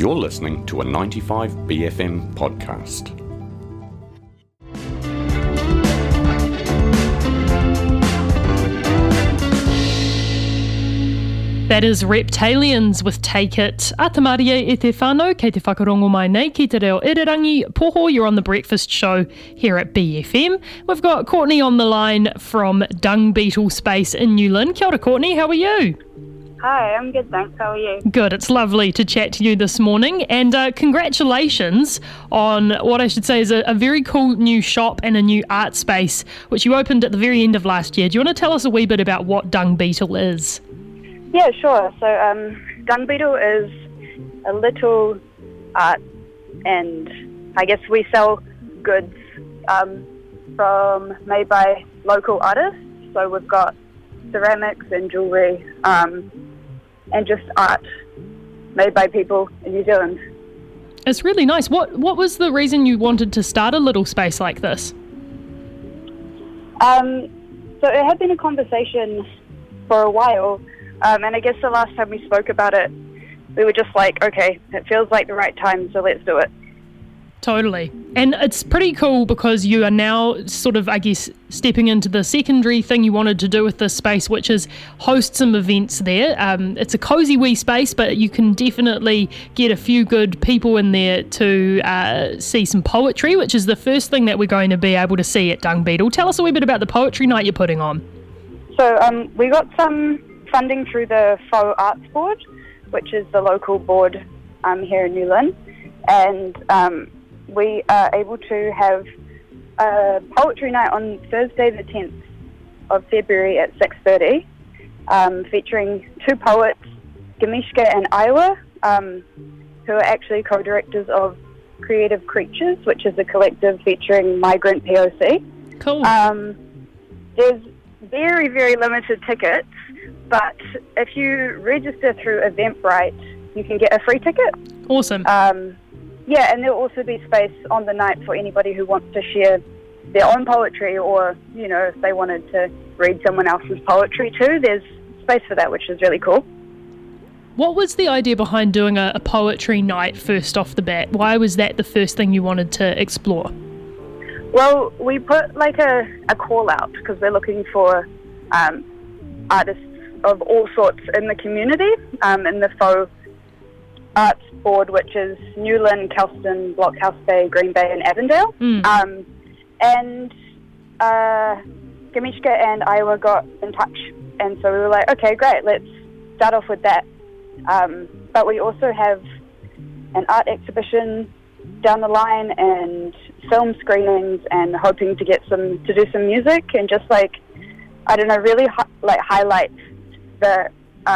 You're listening to a 95BFM podcast. That is Reptalians with Take It. Atamaria e te whānau, kei te whakarongo mai nei, ki te reo Irirangi Poho. You're on the breakfast show here at BFM. We've got Courtney on the line from Dung Beetle Space in Newlyn. Kia ora, Courtney, how are you? Hi, I'm good, thanks. How are you? Good, it's lovely to chat to you this morning, and congratulations on what I should say is a very cool new shop and a new art space, which you opened at the very end of last year. Do you want to tell us a wee bit about what Dung Beetle is? Yeah, sure. So Dung Beetle is a little art, and I guess we sell goods made by local artists. So we've got ceramics and jewellery and just art made by people in New Zealand. It's really nice. What was the reason you wanted to start a little space like this? So it had been a conversation for a while. And I guess the last time we spoke about it, we were just like, okay, it feels like the right time, so let's do it. Totally. And it's pretty cool because you are now sort of, I guess, stepping into the secondary thing you wanted to do with this space, which is host some events there. It's a cosy wee space, but you can definitely get a few good people in there to see some poetry, which is the first thing that we're going to be able to see at Dung Beetle. Tell us a wee bit about the poetry night you're putting on. So we got some funding through the Faux Arts Board, which is the local board here in Newlyn, and we are able to have a poetry night on Thursday the 10th of February at 6:30, featuring two poets, Gamishka and Iowa, who are actually co-directors of Creative Creatures, which is a collective featuring migrant POC. Cool. There's very, very limited tickets, but if you register through Eventbrite, you can get a free ticket. Awesome. Yeah, and there'll also be space on the night for anybody who wants to share their own poetry, or, you know, if they wanted to read someone else's poetry too, there's space for that, which is really cool. What was the idea behind doing a poetry night first off the bat? Why was that the first thing you wanted to explore? Well, we put like a call out because we're looking for artists of all sorts in the community, in the Faux Arts Board, which is Newlyn, Kelston, Blockhouse Bay, Green Bay and Avondale. And Gamishka and Iowa got in touch, and so we were like, okay, great, let's start off with that. But we also have an art exhibition down the line and film screenings, and hoping to do some music and just like, I don't know, really highlight the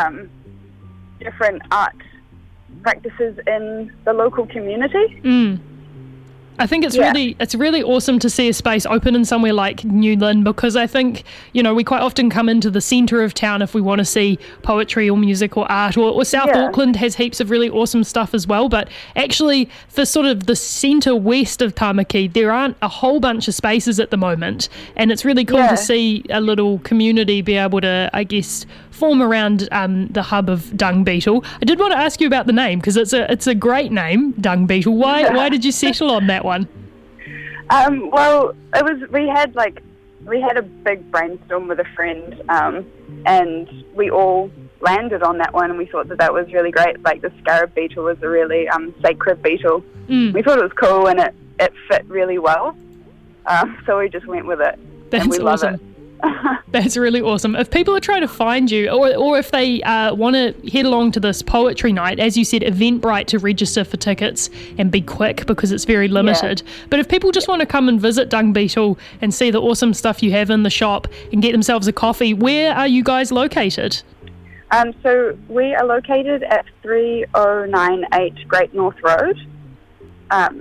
different art practices in the local community. I think it's really awesome to see a space open in somewhere like Newlyn, because I think, you know, we quite often come into the centre of town if we want to see poetry or music or art, or South Auckland has heaps of really awesome stuff as well, but actually for sort of the centre west of Tamaki, there aren't a whole bunch of spaces at the moment, and it's really cool to see a little community be able to, I guess, form around the hub of Dung Beetle. I did want to ask you about the name, because it's a great name, Dung Beetle. Why did you settle on that one? Well, we had a big brainstorm with a friend, and we all landed on that one, and we thought that was really great. Like, the scarab beetle was a really sacred beetle. We thought it was cool, and it fit really well. So we just went with it. That's and we awesome. love it. That's really awesome. If people are trying to find you, or if they want to head along to this poetry night, as you said, Eventbrite to register for tickets and be quick because it's very limited. But if people just want to come and visit Dung Beetle and see the awesome stuff you have in the shop and get themselves a coffee, where are you guys located? So we are located at 3098 Great North Road. And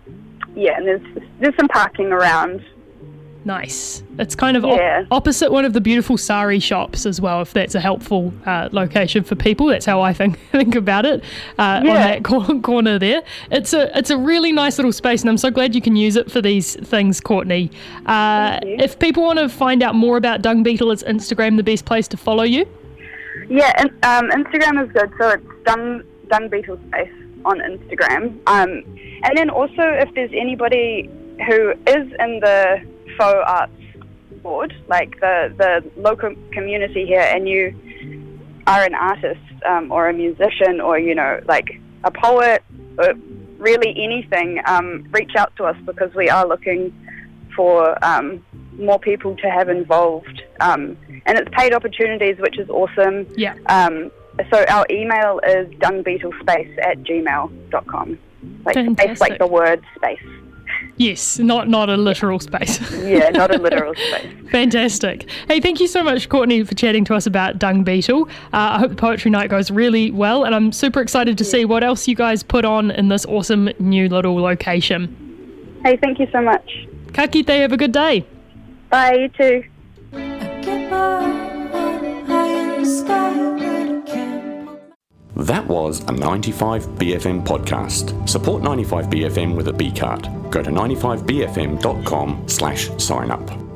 there's some parking around. Nice. It's kind of opposite one of the beautiful sari shops as well, if that's a helpful location for people. That's how I think about it, on that corner there. It's a really nice little space, and I'm so glad you can use it for these things, Courtney. If people want to find out more about Dung Beetle, is Instagram the best place to follow you? Yeah, and Instagram is good, so it's Dung Beetle Space. on Instagram. And then also, if there's anybody who is in the faux arts board, like the local community here, and you are an artist or a musician or, like a poet, or really anything, reach out to us, because we are looking for more people to have involved. And it's paid opportunities, which is awesome. Yeah. So our email is dungbeetlespace@gmail.com. Like space, like the word space. Yes, not a literal space. Yeah, not a literal space. Fantastic. Hey, thank you so much, Courtney, for chatting to us about Dung Beetle. I hope the Poetry Night goes really well, and I'm super excited to see what else you guys put on in this awesome new little location. Hey, thank you so much. Ka kite, have a good day. Bye, you too. That was a 95BFM podcast. Support 95BFM with a B card. Go to 95BFM.com/sign up.